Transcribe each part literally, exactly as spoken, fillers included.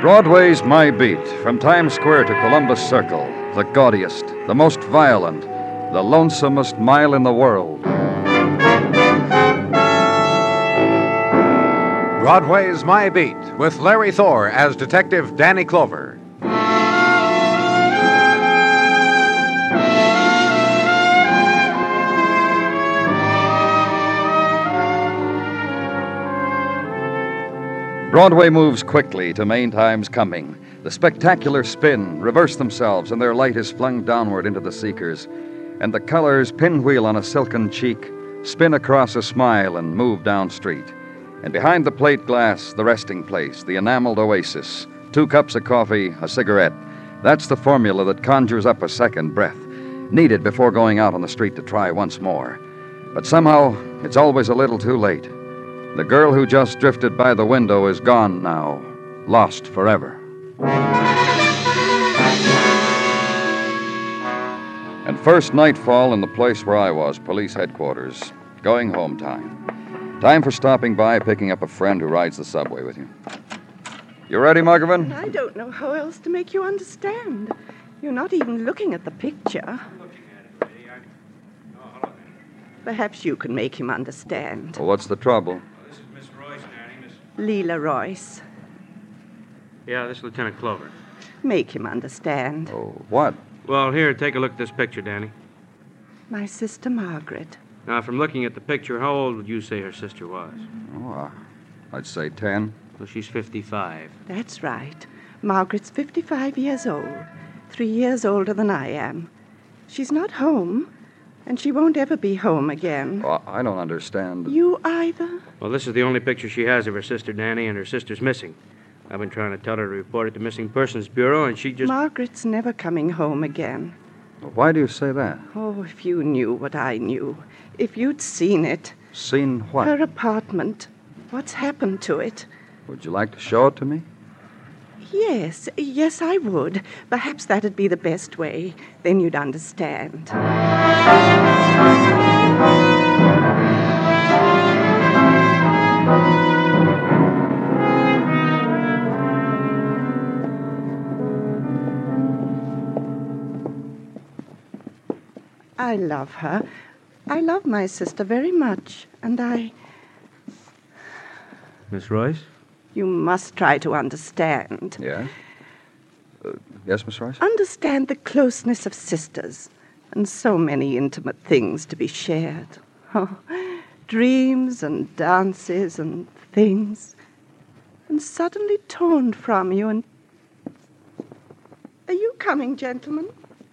Broadway's My Beat, from Times Square to Columbus Circle, the gaudiest, the most violent, the lonesomest mile in the world. Broadway's My Beat, with Larry Thor as Detective Danny Clover. Broadway moves quickly to main time's coming. The spectacular spin, reverse themselves, and their light is flung downward into the seekers. And the colors pinwheel on a silken cheek, spin across a smile, and move down street. And behind the plate glass, the resting place, the enameled oasis, two cups of coffee, a cigarette. That's the formula that conjures up a second breath, needed before going out on the street to try once more. But somehow, it's always a little too late. The girl who just drifted by the window is gone now, lost forever. And first nightfall in the place where I was, police headquarters. Going home time. Time for stopping by, picking up a friend who rides the subway with you. You ready, Muggerman? I don't know how else to make you understand. You're not even looking at the picture. Perhaps you can make him understand. Well, what's the trouble? Leela Royce. Yeah, this is Lieutenant Clover. Make him understand. Oh, what? Well, here, take a look at this picture, Danny. My sister Margaret. Now, from looking at the picture, how old would you say her sister was? Oh, uh, I'd say ten. Well, she's fifty-five. That's right. Margaret's fifty-five years old. Three years older than I am. She's not home, and she won't ever be home again. Oh, I don't understand. You either? Well, this is the only picture she has of her sister, Danny, and her sister's missing. I've been trying to tell her to report it to Missing Persons Bureau, and she just... Margaret's never coming home again. Why do you say that? Oh, if you knew what I knew. If you'd seen it. Seen what? Her apartment. What's happened to it? Would you like to show it to me? Yes, yes, I would. Perhaps that'd be the best way. Then you'd understand. I love her. I love my sister very much, and I... Miss Royce? You must try to understand. Yeah? Uh, yes, Miss Royce? Understand the closeness of sisters, and so many intimate things to be shared. Oh, dreams and dances and things, and suddenly torn from you, and... Are you coming, gentlemen?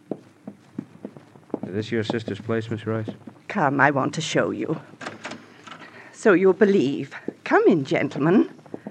Is this your sister's place, Miss Royce? Come, I want to show you. So you'll believe. Come in, gentlemen.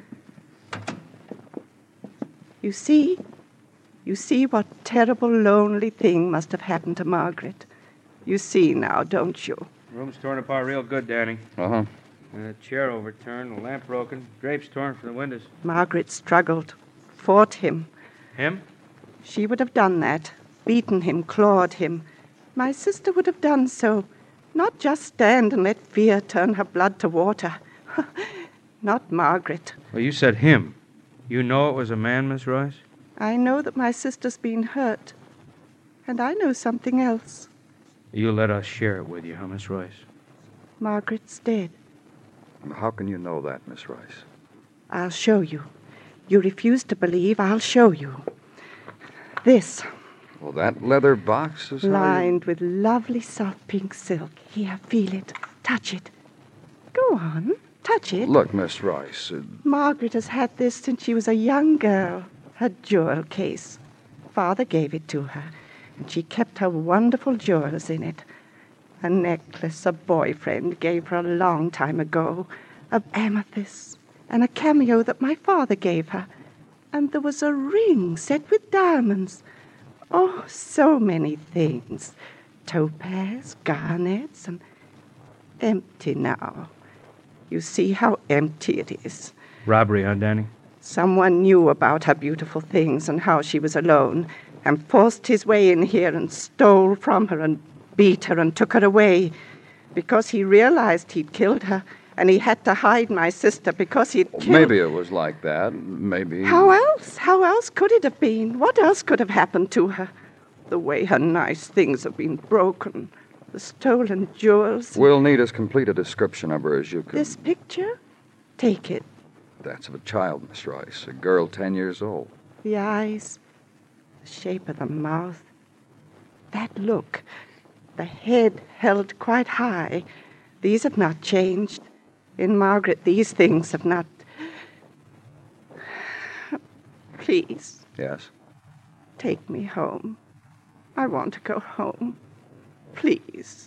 You see? You see what terrible, lonely thing must have happened to Margaret. You see now, don't you? Room's torn apart real good, Danny. Uh-huh. A chair overturned, a lamp broken, drapes torn from the windows. Margaret struggled, fought him. Him? She would have done that, beaten him, clawed him. My sister would have done so, not just stand and let fear turn her blood to water. Not Margaret. Well, you said him. You know it was a man, Miss Royce? I know that my sister's been hurt, and I know something else. You let us share it with you, huh, Miss Royce? Margaret's dead. How can you know that, Miss Royce? I'll show you. You refuse to believe, I'll show you. This... Well, that leather box is... lined with lovely soft pink silk. Here, feel it. Touch it. Go on. Touch it. Look, Miss Royce. Uh... Margaret has had this since she was a young girl. Her jewel case. Father gave it to her, and she kept her wonderful jewels in it. A necklace a boyfriend gave her a long time ago of amethyst, and a cameo that my father gave her. And there was a ring set with diamonds. Oh, so many things. Topaz, garnets, and empty now. You see how empty it is. Robbery, huh, Danny? Someone knew about her beautiful things and how she was alone, and forced his way in here and stole from her and beat her and took her away, because he realized he'd killed her and he had to hide my sister because he'd killed... Maybe it was like that. Maybe... How else? How else could it have been? What else could have happened to her? The way her nice things have been broken. The stolen jewels. We'll need as complete a description of her as you can. This picture? Take it. That's of a child, Miss Royce. A girl ten years old. The eyes. The shape of the mouth. That look. The head held quite high. These have not changed. In Margaret, these things have not... Please. Yes? Take me home. I want to go home. Please.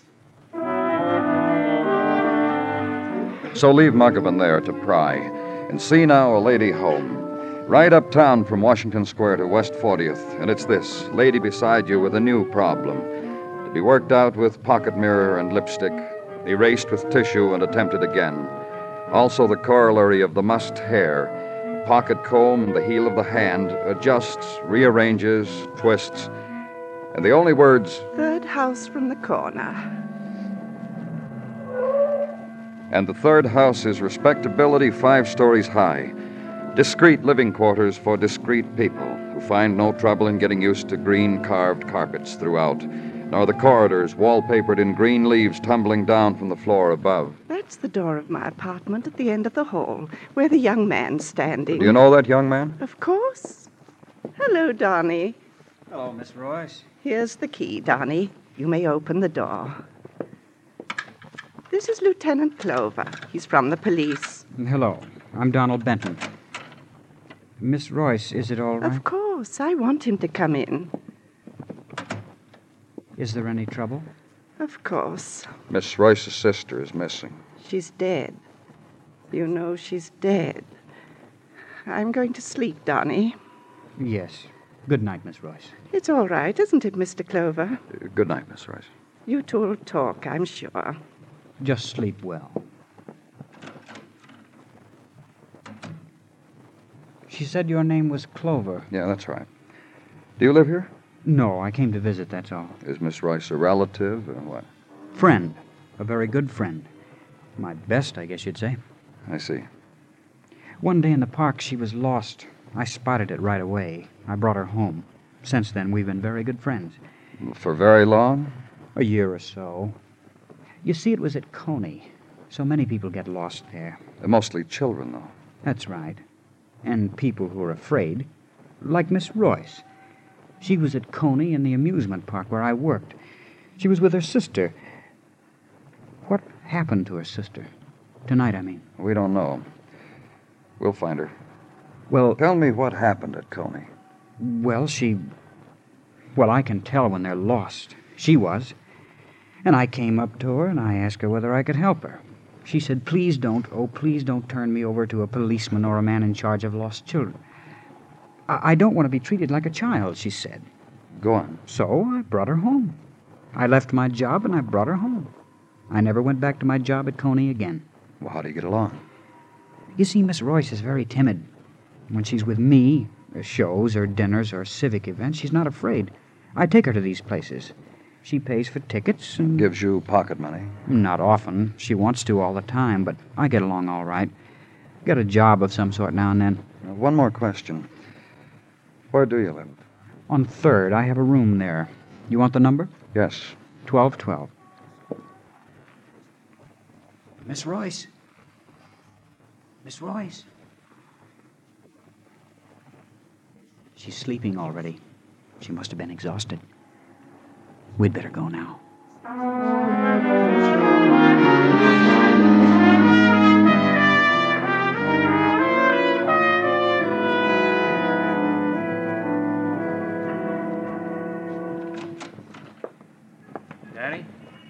So leave Muggavan there to pry, and see now a lady home. Right uptown from Washington Square to West fortieth, and it's this, lady beside you with a new problem. To be worked out with pocket mirror and lipstick, erased with tissue and attempted again. Also the corollary of the mussed hair, pocket comb, the heel of the hand, adjusts, rearranges, twists, and the only words... Third house from the corner. And the third house is respectability five stories high. Discreet living quarters for discreet people who find no trouble in getting used to green carved carpets throughout, nor the corridors wallpapered in green leaves tumbling down from the floor above. That's the door of my apartment at the end of the hall, where the young man's standing. Do you know that young man? Of course. Hello, Donnie. Hello, Miss Royce. Here's the key, Donnie. You may open the door. This is Lieutenant Clover. He's from the police. Hello. I'm Donald Benton. Miss Royce, is it all right? Of course. I want him to come in. Is there any trouble? Of course. Miss Royce's sister is missing. She's dead. You know she's dead. I'm going to sleep, Donnie. Yes. Good night, Miss Royce. It's all right, isn't it, Mister Clover? Uh, Good night, Miss Royce. You two will talk, I'm sure. Just sleep well. She said your name was Clover. Yeah, that's right. Do you live here? No, I came to visit, that's all. Is Miss Royce a relative or what? Friend. A very good friend. My best, I guess you'd say. I see. One day in the park, she was lost. I spotted it right away. I brought her home. Since then, we've been very good friends. For very long? A year or so. You see, it was at Coney. So many people get lost there. Uh, Mostly children, though. That's right. And people who are afraid. Like Miss Royce. She was at Coney in the amusement park where I worked. She was with her sister. What happened to her sister? Tonight, I mean. We don't know. We'll find her. Well, Tell me what happened at Coney. well, she... Well, I can tell when they're lost. She was. And I came up to her and I asked her whether I could help her. She said, please don't, oh, please don't turn me over to a policeman or a man in charge of lost children. I, I don't want to be treated like a child, she said. Go on. So I brought her home. I left my job and I brought her home. I never went back to my job at Coney again. Well, how do you get along? You see, Miss Royce is very timid. When she's with me, or shows or dinners or civic events, she's not afraid. I take her to these places. She pays for tickets and... Gives you pocket money. Not often. She wants to all the time, but I get along all right. Get a job of some sort now and then. Uh, one more question. Where do you live? On Third, I have a room there. You want the number? Yes. twelve twelve. Miss Royce? Miss Royce? She's sleeping already. She must have been exhausted. We'd better go now. Danny?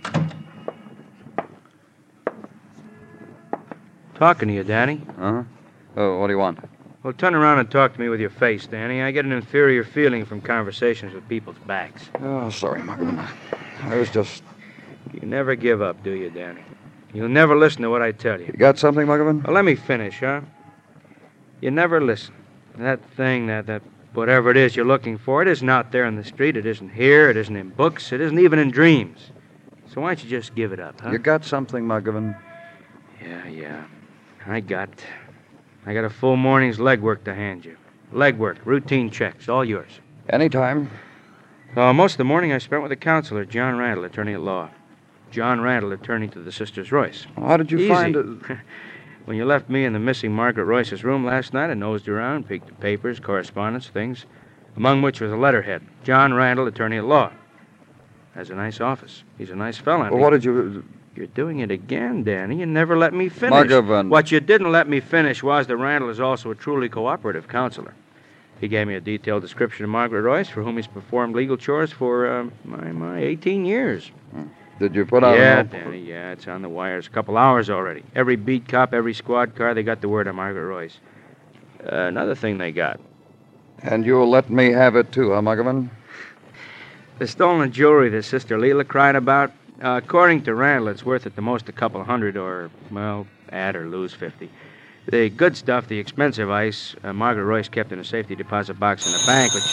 Talking to you, Danny. Uh-huh. Oh, what do you want? Well, turn around and talk to me with your face, Danny. I get an inferior feeling from conversations with people's backs. Oh, sorry, Muggavan. I was just... You never give up, do you, Danny? You'll never listen to what I tell you. You got something, Muggavan? Well, let me finish, huh? You never listen. That thing, that, that whatever it is you're looking for, it isn't out there in the street. It isn't here. It isn't in books. It isn't even in dreams. So why don't you just give it up, huh? You got something, Muggavan? Yeah, yeah. I got... I got a full morning's legwork to hand you. Legwork, routine checks, all yours. Anytime. Uh, most of the morning I spent with the counselor, John Randall, attorney at law. John Randall, attorney to the Sisters Royce. Well, how did you Easy. find it? When you left me in the missing Margaret Royce's room last night, I nosed around, peeked at papers, correspondence, things, among which was a letterhead. John Randall, attorney at law. Has a nice office. He's a nice fellow. Well, what did you... You're doing it again, Danny. You never let me finish. Margovan. What you didn't let me finish was that Randall is also a truly cooperative counselor. He gave me a detailed description of Margaret Royce, for whom he's performed legal chores for, uh, my, my, eighteen years. Did you put out Yeah, an op- Danny, yeah, it's on the wires. A couple hours already. Every beat cop, every squad car, they got the word on Margaret Royce. Uh, another thing they got. And you'll let me have it, too, huh, Muggerman? The stolen jewelry that Sister Leela cried about, uh, according to Randall, it's worth at the most a couple of hundred or, well, add or lose fifty. The good stuff, the expensive ice, uh, Margaret Royce kept in a safety deposit box in the bank, which...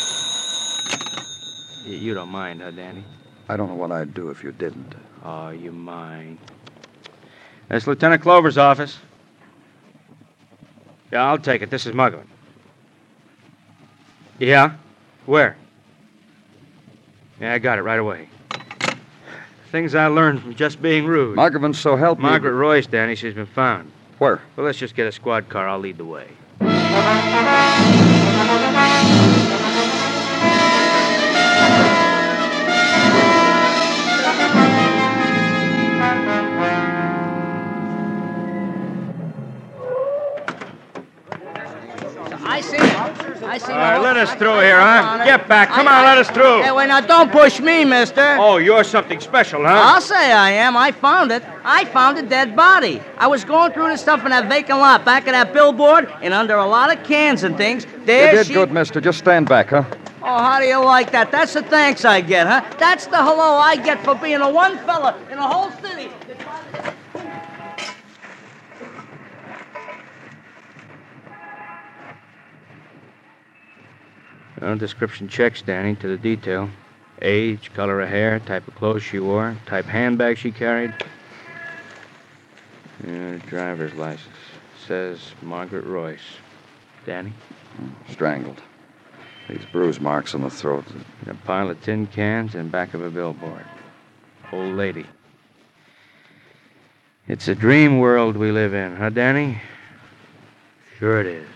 Y- you don't mind, huh, Danny? I don't know what I'd do if you didn't. Oh, you mind. That's Lieutenant Clover's office. Yeah, I'll take it. This is Muggerman. Yeah? Where? Yeah, I got it right away. Things I learned from just being rude. Muggerman, so help me... Margaret Royce, Danny, she's been found. Where? Well, let's just get a squad car. I'll lead the way. I see him. I see him. All right, let us through here, huh? Get back. Come on, let us through. Hey, wait, now, don't push me, mister. Oh, you're something special, huh? I'll say I am. I found it. I found a dead body. I was going through the stuff in that vacant lot back of that billboard, and under a lot of cans and things, there You did she... good, mister. Just stand back, huh? Oh, how do you like that? That's the thanks I get, huh? That's the hello I get for being the one fella in the whole city. Well, description checks, Danny, to the detail. Age, color of hair, type of clothes she wore, type handbag she carried. Yeah, driver's license. Says Margaret Royce. Danny? Strangled. These bruise marks on the throat. A pile of tin cans and back of a billboard. Old lady. It's a dream world we live in, huh, Danny? Sure it is.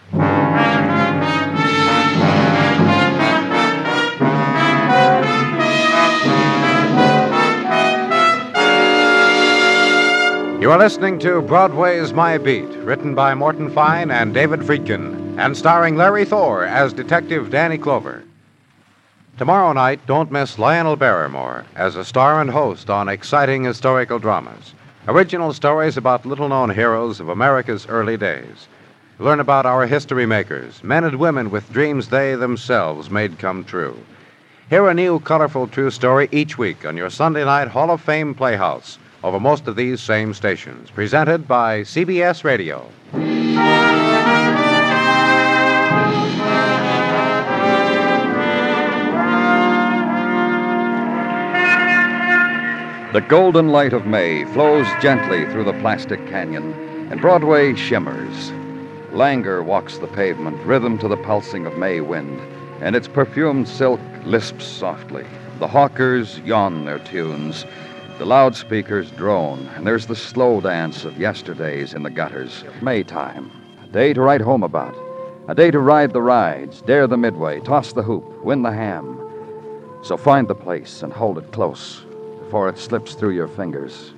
You are listening to Broadway's My Beat, written by Morton Fine and David Friedkin, and starring Larry Thor as Detective Danny Clover. Tomorrow night, don't miss Lionel Barrymore as a star and host on exciting historical dramas. Original stories about little-known heroes of America's early days. Learn about our history makers, men and women with dreams they themselves made come true. Hear a new, colorful true story each week on your Sunday night Hall of Fame Playhouse over most of these same stations. Presented by C B S Radio. The golden light of May flows gently through the plastic canyon, and Broadway shimmers. Languor walks the pavement, rhythm to the pulsing of May wind, and its perfumed silk lisps softly. The hawkers yawn their tunes. The loudspeakers drone, and there's the slow dance of yesterdays in the gutters. Maytime, a day to write home about, a day to ride the rides, dare the midway, toss the hoop, win the ham. So find the place and hold it close before it slips through your fingers.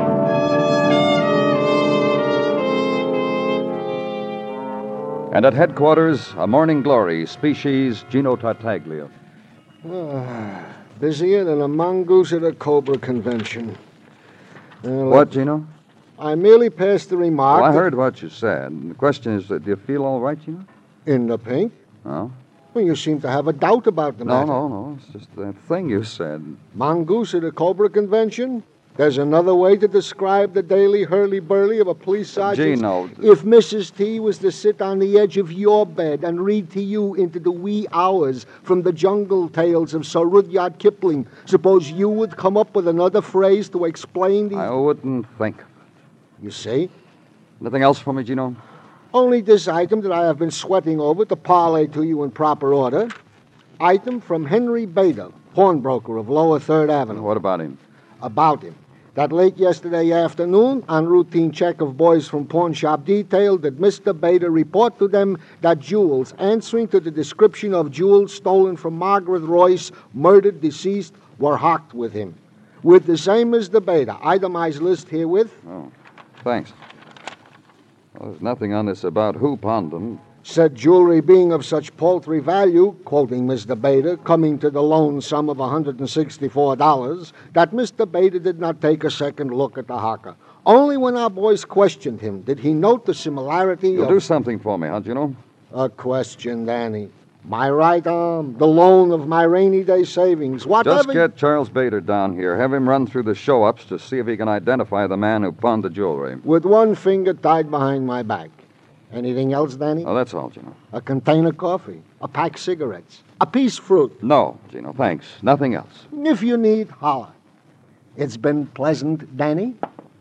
And at headquarters, a morning glory, species Gino Tartaglia. Ah, busier than a mongoose at a Cobra convention. Well, What, Gino? I merely passed the remark. Well, I that- heard what you said. The question is, uh, do you feel all right, Gino? In the pink? No? Well, you seem to have a doubt about the No, matter. no, no. It's just that thing you said. Mongoose at a Cobra convention? There's another way to describe the daily hurly-burly of a police sergeant. Gino. If Missus T was to sit on the edge of your bed and read to you into the wee hours from the jungle tales of Sir Rudyard Kipling, suppose you would come up with another phrase to explain the... I wouldn't think of it. You see? Anything else for me, Gino? Only this item that I have been sweating over to parlay to you in proper order. Item from Henry Bader, pawnbroker of Lower Third Avenue. What about him? About him. That late yesterday afternoon, on routine check of boys from pawn shop detail, did Mister Bader report to them that jewels answering to the description of jewels stolen from Margaret Royce, murdered deceased, were hocked with him. With the same as the Bader. Itemized list herewith. Oh, thanks. Well, there's nothing on this about who pawned them. Said jewelry being of such paltry value, quoting Mister Bader, coming to the loan sum of one hundred sixty-four dollars, that Mister Bader did not take a second look at the hocker. Only when our boys questioned him did he note the similarity You'll of... do something for me, huh, Gino? A question, Danny. My right arm, the loan of my rainy day savings, whatever... Just get Charles Bader down here. Have him run through the show-ups to see if he can identify the man who pawned the jewelry. With one finger tied behind my back. Anything else, Danny? Oh, that's all, Gino. A container of coffee, a pack of cigarettes, a piece of fruit. No, Gino, thanks. Nothing else. If you need, holler. It's been pleasant, Danny.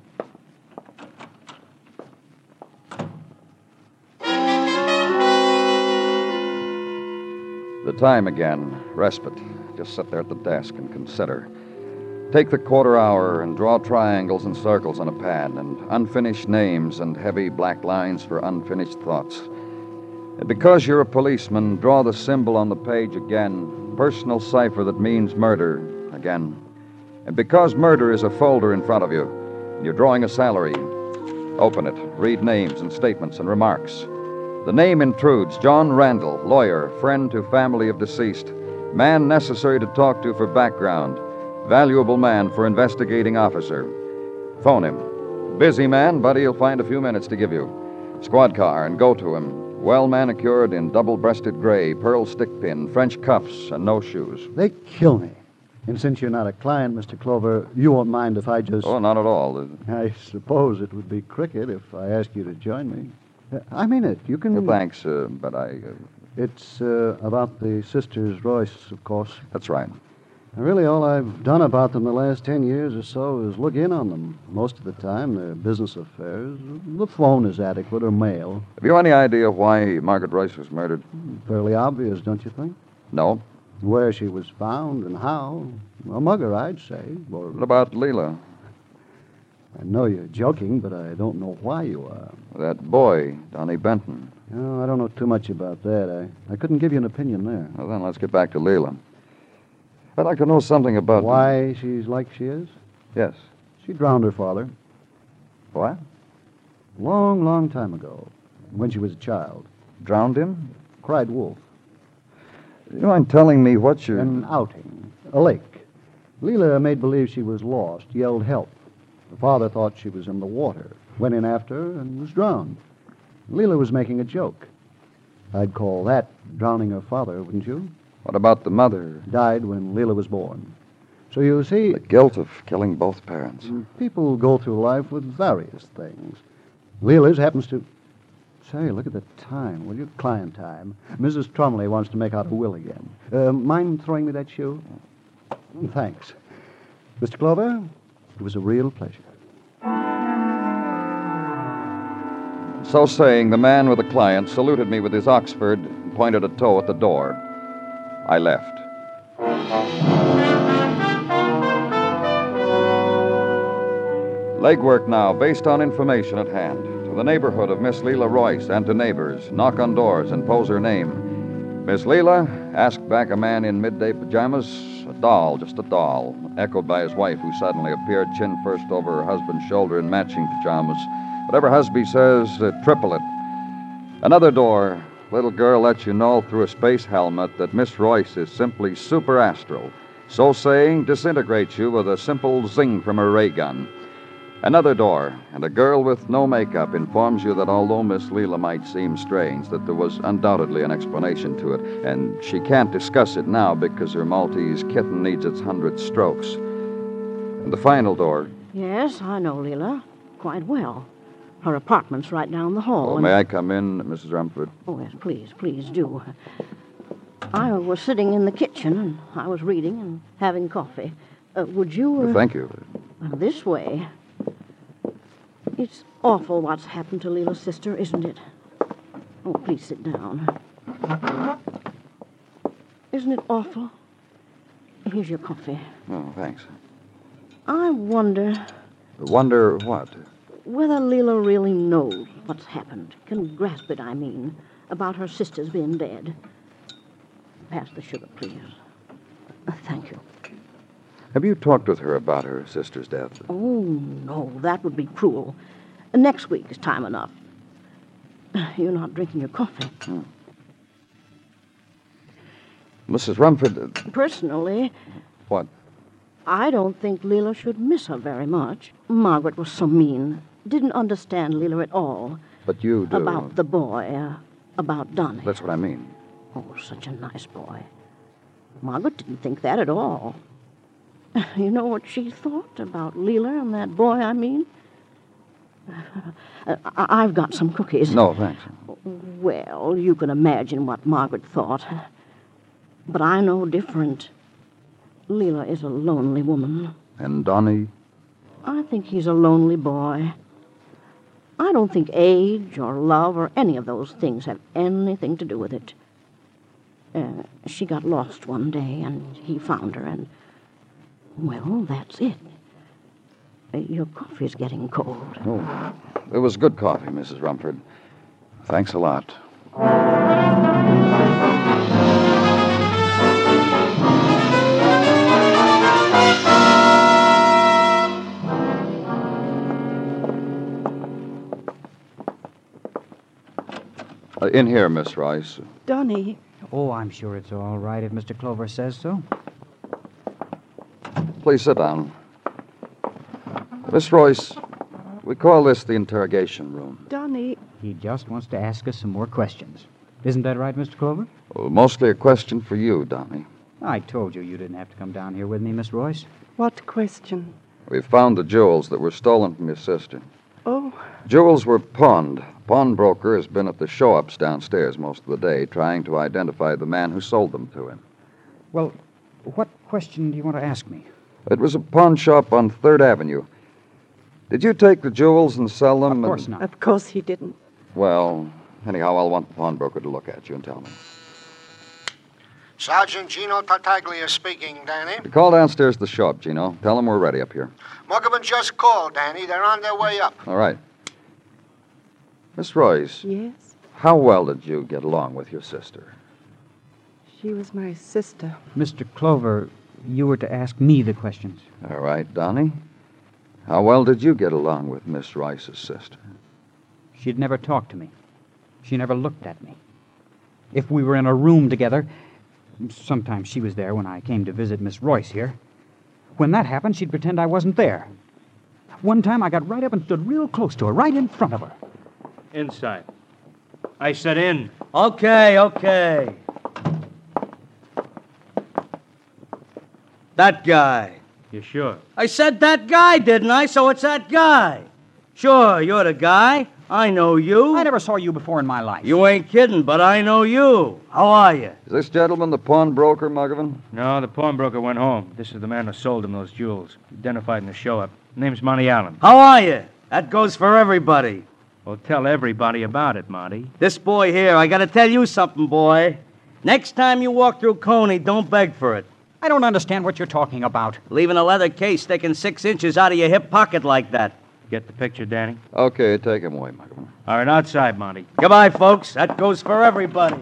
The time again. Respite. Just sit there at the desk and consider. Take the quarter hour and draw triangles and circles on a pad and unfinished names and heavy black lines for unfinished thoughts. And because you're a policeman, draw the symbol on the page again, personal cipher that means murder again. And because murder is a folder in front of you, and you're drawing a salary, open it, read names and statements and remarks. The name intrudes: John Randall, lawyer, friend to family of deceased, man necessary to talk to for background, valuable man for investigating officer. Phone him. Busy man, but he'll find a few minutes to give you. Squad car and go to him. Well manicured in double-breasted gray, pearl stick pin, French cuffs, and no shoes. They kill me. And since you're not a client, Mister Clover, you won't mind if I just... Oh, not at all. I suppose it would be cricket if I asked you to join me. Uh, I mean it. You can... Uh, thanks, uh, but I... Uh... It's uh, about the sisters Royce, of course. That's right. Really, all I've done about them the last ten years or so is look in on them. Most of the time, they're business affairs. The phone is adequate or mail. Have you any idea why Margaret Royce was murdered? Fairly obvious, don't you think? No. Where she was found and how. A mugger, I'd say. Or... What about Leela? I know you're joking, but I don't know why you are. That boy, Donnie Benton. No, I don't know too much about that. I, I couldn't give you an opinion there. Well, then let's get back to Leela. I'd like to know something about... Why she's like she is? Yes. She drowned her father. What? Long, long time ago, when she was a child. Drowned him? Cried wolf. You mind telling me what you're... An outing. A lake. Leela made believe she was lost, yelled help. The father thought she was in the water, went in after her, and was drowned. Leela was making a joke. I'd call that drowning her father, wouldn't you? What about the mother? Died when Leela was born. So you see... The guilt of killing both parents. People go through life with various things. Leela's happens to... Say, look at the time, will you? Client time. Missus Trumley wants to make out a will again. Uh, mind throwing me that shoe? Thanks. Mister Clover, it was a real pleasure. So saying, the man with the client saluted me with his Oxford and pointed a toe at the door. I left. Legwork now, based on information at hand. To the neighborhood of Miss Leela Royce and to neighbors. Knock on doors and pose her name. Miss Leela, asked back a man in midday pajamas. A doll, just a doll. Echoed by his wife, who suddenly appeared chin first over her husband's shoulder in matching pajamas. Whatever husband says, uh, triple it. Another door. Little girl lets you know through a space helmet that Miss Royce is simply super astral. So saying, disintegrates you with a simple zing from her ray gun. Another door, and a girl with no makeup informs you that although Miss Leela might seem strange, that there was undoubtedly an explanation to it, and she can't discuss it now because her Maltese kitten needs its hundred strokes. And the final door. Yes, I know Leela quite well. Her apartment's right down the hall. Oh, and... may I come in, Missus Rumford? Oh, yes, please, please do. I was sitting in the kitchen, and I was reading and having coffee. Uh, would you... Uh... Well, thank you. Well, this way. It's awful what's happened to Leela's sister, isn't it? Oh, please sit down. Isn't it awful? Here's your coffee. Oh, thanks. I wonder Wonder what? whether Leela really knows what's happened. Can grasp it, I mean, about her sisters being dead. Pass the sugar, please. Uh, thank you. Have you talked with her about her sister's death? Oh, no, that would be cruel. Uh, Next week is time enough. You're not drinking your coffee. Hmm. Missus Rumford. uh, Personally, What? I don't think Leela should miss her very much. Margaret was so mean. Didn't understand Leela at all. But you do. About the boy, uh, about Donnie. That's what I mean. Oh, such a nice boy. Margaret didn't think that at all. You know what she thought about Leela and that boy, I mean? Uh, I- I've got some cookies. No, thanks. Well, you can imagine what Margaret thought. But I know different. Leela is a lonely woman. And Donnie? I think he's a lonely boy. I don't think age or love or any of those things have anything to do with it. Uh, she got lost one day, and he found her, and, well, that's it. Uh, your coffee's getting cold. Oh, it was good coffee, Missus Rumford. Thanks a lot. Uh, in here, Miss Rice. Donnie, Oh, I'm sure it's all right if Mister Clover says so. Please sit down. Miss Royce, we call this the interrogation room. Donnie, He just wants to ask us some more questions. Isn't that right, Mister Clover? Well, mostly a question for you, Donnie. I told you you didn't have to come down here with me, Miss Royce. what question? We've found the jewels that were stolen from your sister. Oh, Jewels were pawned. A pawnbroker has been at the show-ups downstairs most of the day trying to identify the man who sold them to him. Well, what question do you want to ask me? It was a pawn shop on Third Avenue. Did you take the jewels and sell them? Of course and... not. of course he didn't. Well, anyhow, I'll want the pawnbroker to look at you and tell me. Sergeant Gino Tartaglia speaking, Danny. Call downstairs to the show-up, Gino. Tell them we're ready up here. Muggavan just called, Danny. They're on their way up. All right. Miss Royce, Yes, how well did you get along with your sister? she was my sister. Mister Clover, you were to ask me the questions. All right, Donnie. How well did you get along with Miss Rice's sister? She'd never talked to me. She never looked at me. If we were in a room together, sometimes she was there when I came to visit Miss Royce here. When that happened, she'd pretend I wasn't there. One time I got right up and stood real close to her, right in front of her. Inside. I said in. Okay, okay. That guy. You sure? I said that guy, didn't I? So it's that guy. Sure, you're the guy. I know you. I never saw you before in my life. You ain't kidding, but I know you. How are you? Is this gentleman the pawnbroker, Muggavan? No, the pawnbroker went home. This is the man who sold him those jewels. Identified in the show-up. Name's Monty Allen. How are you? That goes for everybody. Well, tell everybody about it, Monty. This boy here, I gotta tell you something, boy. Next time you walk through Coney, don't beg for it. I don't understand what you're talking about. Leaving a leather case sticking six inches out of your hip pocket like that. Get the picture, Danny? Okay, take him away, Muggavan. All right, outside, Monty. Goodbye, folks. That goes for everybody.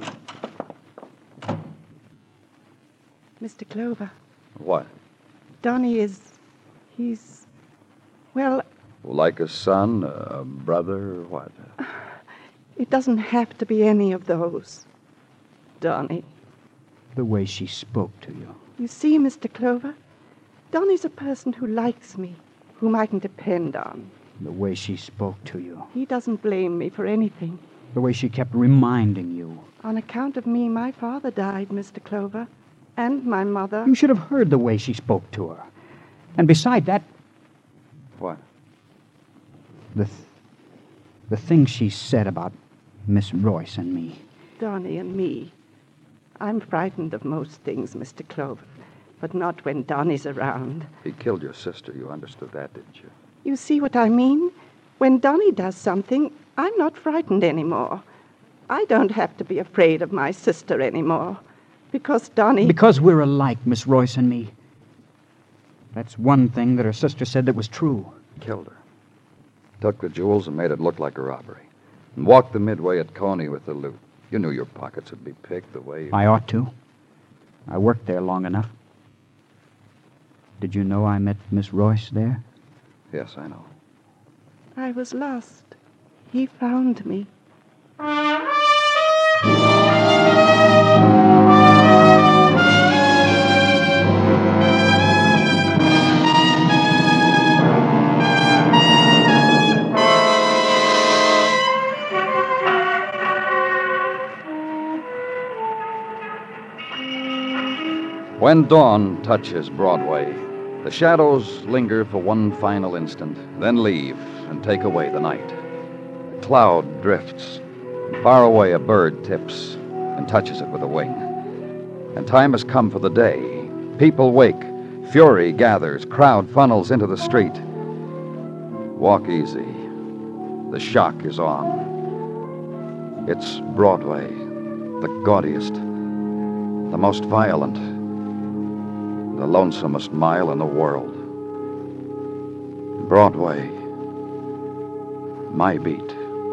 Mister Clover, What? Donnie is. He's. Well, Like a son, a brother, or what? it doesn't have to be any of those. Donnie. The way she spoke to you. You see, Mister Clover, Donnie's a person who likes me, whom I can depend on. The way she spoke to you. He doesn't blame me for anything. The way she kept reminding you. On account of me, my father died, Mister Clover, and my mother. You should have heard the way she spoke to her. And beside that, What? the, th- the things she said about Miss Royce and me. Donnie and me. I'm frightened of most things, Mister Clover, but not when Donnie's around. He killed your sister. You understood that, didn't you? You see what I mean? When Donnie does something, I'm not frightened anymore. I don't have to be afraid of my sister anymore. Because Donnie... Because we're alike, Miss Royce and me. That's one thing that her sister said that was true. Killed her. Took the jewels and made it look like a robbery. And walked the midway at Coney with the loot. You knew your pockets would be picked the way you... I ought to. I worked there long enough. Did you know I met Miss Royce there? Yes, I know. I was lost. He found me. When dawn touches Broadway, the shadows linger for one final instant, then leave and take away the night. A cloud drifts. Far away, a bird tips and touches it with a wing. And time has come for the day. People wake. Fury gathers. Crowd funnels into the street. Walk easy. The shock is on. It's Broadway, the gaudiest, the most violent, the lonesomest mile in the world. Broadway, my beat.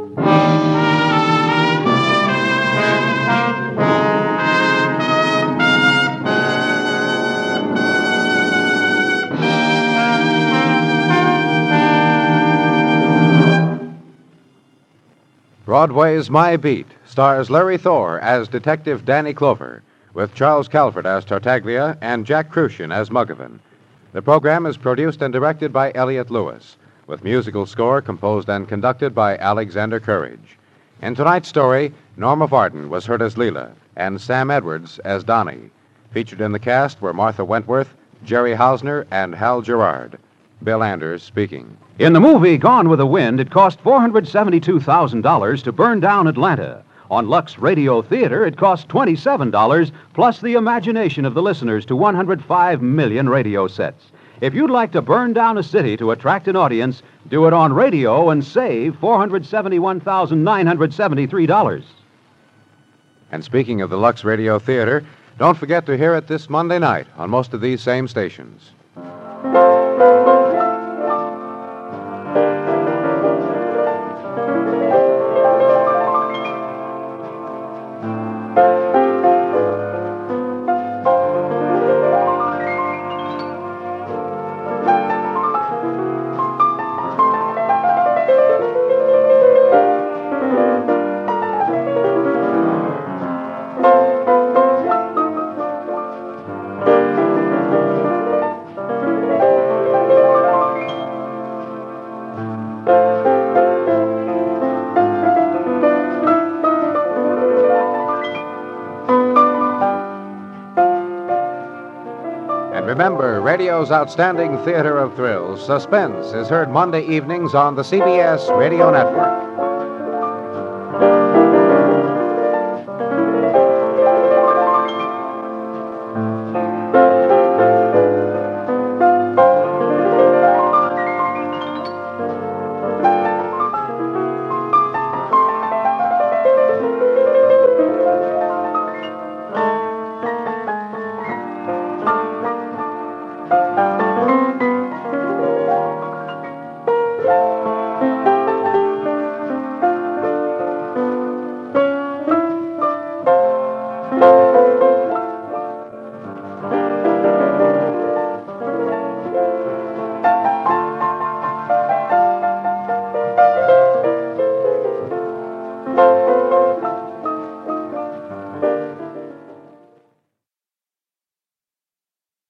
Broadway's My Beat stars Larry Thor as Detective Danny Clover, with Charles Calvert as Tartaglia and Jack Crucian as Muggavan. The program is produced and directed by Elliott Lewis, with musical score composed and conducted by Alexander Courage. In tonight's story, Norma Varden was heard as Leela and Sam Edwards as Donnie. Featured in the cast were Martha Wentworth, Jerry Hausner, and Hal Gerard. Bill Anders speaking. In the movie Gone with the Wind, it cost four hundred seventy-two thousand dollars to burn down Atlanta. On Lux Radio Theater, it cost twenty-seven dollars, plus the imagination of the listeners to one hundred five million radio sets. If you'd like to burn down a city to attract an audience, do it on radio and save four hundred seventy-one thousand nine hundred seventy-three dollars. And speaking of the Lux Radio Theater, don't forget to hear it this Monday night on most of these same stations. Remember, radio's outstanding theater of thrills, Suspense, is heard Monday evenings on the C B S Radio Network.